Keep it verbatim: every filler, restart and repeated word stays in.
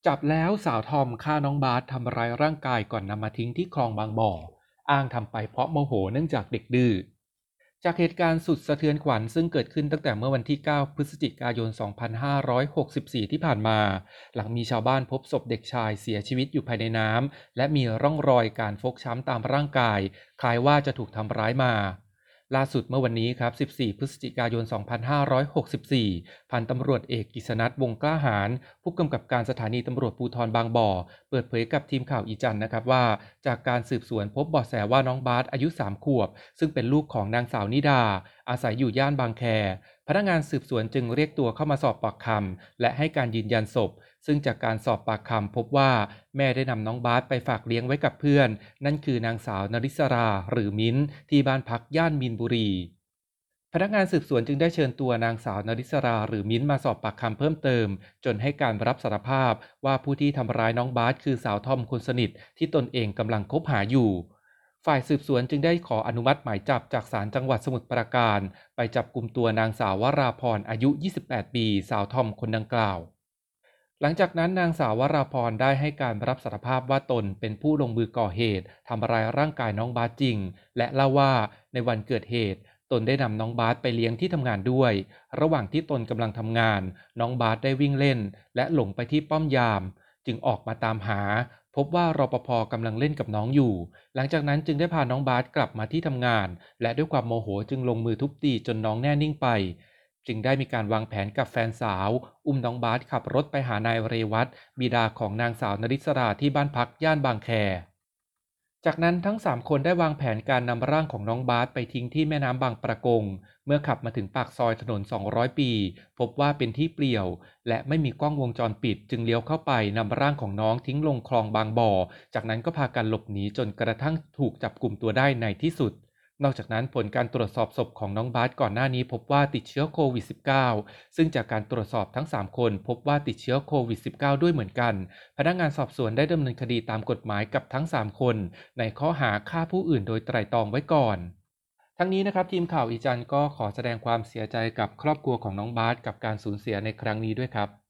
จับแล้วสาวทอมฆ่าน้องบาสทำร้ายร่างกายก่อนนำมาทิ้งที่คลองบางบ่ออ้างทำไปเพราะโมโหเนื่องจากเด็กดื้อจากเหตุการณ์สุดสะเทือนขวัญซึ่งเกิดขึ้นตั้งแต่เมื่อวันที่ เก้า พฤศจิกายน สองพันห้าร้อยหกสิบสี่ ที่ผ่านมาหลังมีชาวบ้านพบศพเด็กชายเสียชีวิตอยู่ภายในน้ำและมีร่องรอยการฟกช้ำตามร่างกายคล้ายว่าจะถูกทำร้ายมาล่าสุดเมื่อวันนี้ครับ สิบสี่ พฤศจิกายน สองพันห้าร้อยหกสิบสี่ พันตำรวจเอกกฤษณัฐ วงศ์กล้าหาญผู้กำกับการสถานีตำรวจภูธรบางบ่อเปิดเผยกับทีมข่าวอีจันทร์นะครับว่าจากการสืบสวนพบเบาะแสว่าน้องบาสอายุสามขวบซึ่งเป็นลูกของนางสาวนิดาอาศัยอยู่ย่านบางแคพนักงานสืบสวนจึงเรียกตัวเข้ามาสอบปากคำและให้การยืนยันศพซึ่งจากการสอบปากคำพบว่าแม่ได้นำน้องบาสไปฝากเลี้ยงไว้กับเพื่อนนั่นคือนางสาวนริศราหรือมิ้นที่บ้านพักย่านมีนบุรีพนักงานสืบสวนจึงได้เชิญตัวนางสาวนริศราหรือมิ้นมาสอบปากคำเพิ่มเติมจนให้การรับสารภาพว่าผู้ที่ทำร้ายน้องบาสคือสาวทอมคนสนิทที่ตนเองกำลังคบหาอยู่ฝ่ายสืบสวนจึงได้ขออนุมัติหมายจับจากศาลจังหวัดสมุทรปราการไปจับกุมตัวนางสาววราพรอายุยี่สิบแปดปีสาวทอมคนดังกล่าวหลังจากนั้นนางสาววราพรได้ให้การรับสารภาพว่าตนเป็นผู้ลงมือก่อเหตุทำร้ายร่างกายน้องบาสจริงและเล่าว่าในวันเกิดเหตุตนได้นำน้องบาสไปเลี้ยงที่ทำงานด้วยระหว่างที่ตนกำลังทำงานน้องบาสได้วิ่งเล่นและหลงไปที่ป้อมยามจึงออกมาตามหาพบว่ารปภกำลังเล่นกับน้องอยู่หลังจากนั้นจึงได้พาน้องบาสกลับมาที่ทำงานและด้วยความโมโหจึงลงมือทุบตีจนน้องแน่นิ่งไปจึงได้มีการวางแผนกับแฟนสาวอุ้มน้องบาสขับรถไปหานายเรวัตบิดาของนางสาวนริศราที่บ้านพักย่านบางแคจากนั้นทั้งสามคนได้วางแผนการนำร่างของน้องบาสไปทิ้งที่แม่น้ำบางปะกงเมื่อขับมาถึงปากซอยถนนสองร้อยปีพบว่าเป็นที่เปลี่ยวและไม่มีกล้องวงจรปิดจึงเลี้ยวเข้าไปนำร่างของน้องทิ้งลงคลองบางบ่อจากนั้นก็พากันหลบหนีจนกระทั่งถูกจับกุมตัวได้ในที่สุดนอกจากนั้นผลการตรวจสอบศพของน้องบาสก่อนหน้านี้พบว่าติดเชื้อโควิด สิบเก้า ซึ่งจากการตรวจสอบทั้งสามคนพบว่าติดเชื้อโควิด สิบเก้า ด้วยเหมือนกันพนักงานสอบสวนได้ดำเนินคดีตามกฎหมายกับทั้งสามคนในข้อหาฆ่าผู้อื่นโดยไตร่ตรองไว้ก่อนทั้งนี้นะครับทีมข่าวอีจันทร์ก็ขอแสดงความเสียใจกับครอบครัวของน้องบาสกับการสูญเสียในครั้งนี้ด้วยครับ